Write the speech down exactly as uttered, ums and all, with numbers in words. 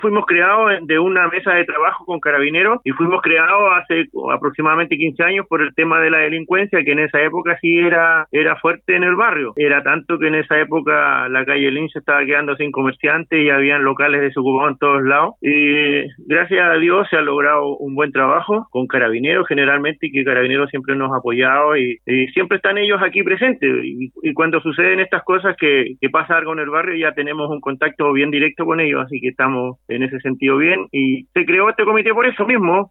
Fuimos creados de una mesa de trabajo con Carabineros y fuimos creados hace aproximadamente quince años por el tema de la delincuencia, que en esa época sí era era fuerte en el barrio. Era tanto que en esa época la calle Lynch estaba quedando sin comerciantes y habían locales desocupados en todos lados. Y gracias a Dios se ha logrado un buen trabajo con Carabineros generalmente, y que Carabineros siempre nos ha apoyado y, y siempre están ellos aquí presentes. Y, y cuando suceden estas cosas que, que pasa algo en el barrio, ya tenemos un contacto bien directo con ellos, así que estamos en ese sentido bien, y se creó este comité por eso mismo,